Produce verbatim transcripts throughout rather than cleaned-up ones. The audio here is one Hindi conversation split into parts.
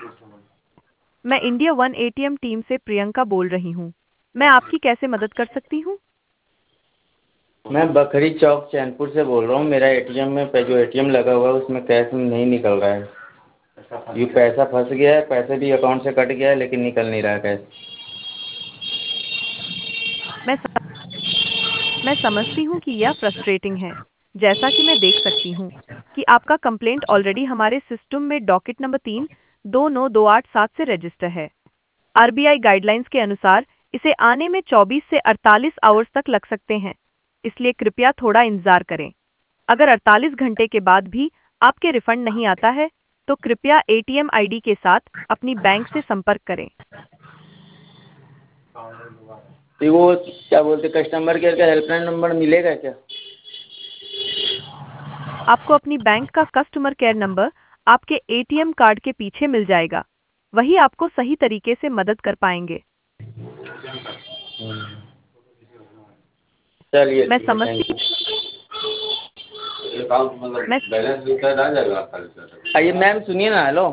मैं इंडिया वन एटीएम टीम से प्रियंका बोल रही हूँ। मैं आपकी कैसे मदद कर सकती हूँ? मैं बखरी चौक चैनपुर से बोल रहा हूँ। मेरा एटीएम में पे जो एटीएम लगा हुआ है उसमें कैश नहीं निकल रहा है। ये पैसा फंस गया है, पैसे भी अकाउंट से कट गया है लेकिन निकल नहीं रहा है कैश। मैं स- मैं समझती हूँ कि यह फ्रस्ट्रेटिंग है। जैसा कि मैं देख सकती हूँ कि आपका कंप्लेंट ऑलरेडी हमारे सिस्टम में डॉकेट नंबर तीन दो नौ दो आठ सात से रजिस्टर है। आरबीआई गाइडलाइंस के अनुसार इसे आने में चौबीस से अड़तालीस आवर्स तक लग सकते हैं, इसलिए कृपया थोड़ा इंतजार करें। अगर अड़तालीस घंटे के बाद भी आपके रिफंड नहीं आता है, तो कृपया एटीएम आईडी के साथ अपनी बैंक से संपर्क करें। तो वो क्या बोलते कस्टमर केयर का हेल्पलाइन नंबर मिलेगा क्या? आपको अपनी बैंक का कस्टमर केयर नंबर आपके एटीएम कार्ड के पीछे मिल जाएगा। वही आपको सही तरीके से मदद कर पाएंगे। चलिए मैं ठीक है, समझती थैंक यू। मैं बैलेंस रिचार्ज आ जाएगा। आइए मैम सुनिए ना, हेलो।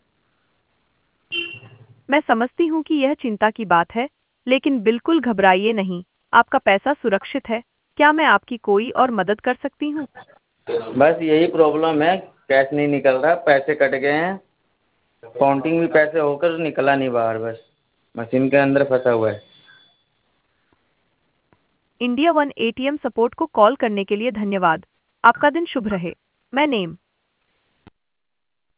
मैं समझती हूँ कि यह चिंता की बात है, लेकिन बिल्कुल घबराइए नहीं। आपका पैसा सुरक्षित है। क्या मैं आपकी कोई और मदद कर सकती हूँ? बस यही प्रॉब्लम है, कैश नहीं निकल रहा, पैसे कट गए हैं। काउंटिंग भी पैसे होकर निकला नहीं बाहर, बस मशीन के अंदर फंसा हुआ है। इंडिया वन एटीएम सपोर्ट को कॉल करने के लिए धन्यवाद। आपका दिन शुभ रहे। मैं नेम